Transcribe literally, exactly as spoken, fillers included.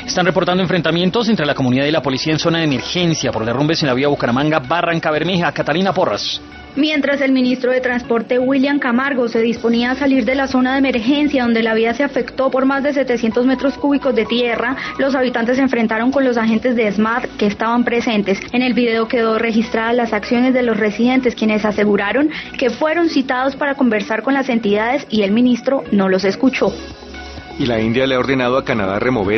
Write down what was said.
Están reportando enfrentamientos entre la comunidad y la policía en zona de emergencia por derrumbes en la vía Bucaramanga-Barranca Bermeja. Catalina Porras. Mientras el ministro de Transporte William Camargo se disponía a salir de la zona de emergencia donde la vía se afectó por más de setecientos metros cúbicos de tierra, los habitantes se enfrentaron con los agentes de SMAT que estaban presentes. En el video quedó registradas las acciones de los residentes, quienes aseguraron que fueron citados para conversar con las entidades y el ministro no los escuchó. Y la India le ha ordenado a Canadá remover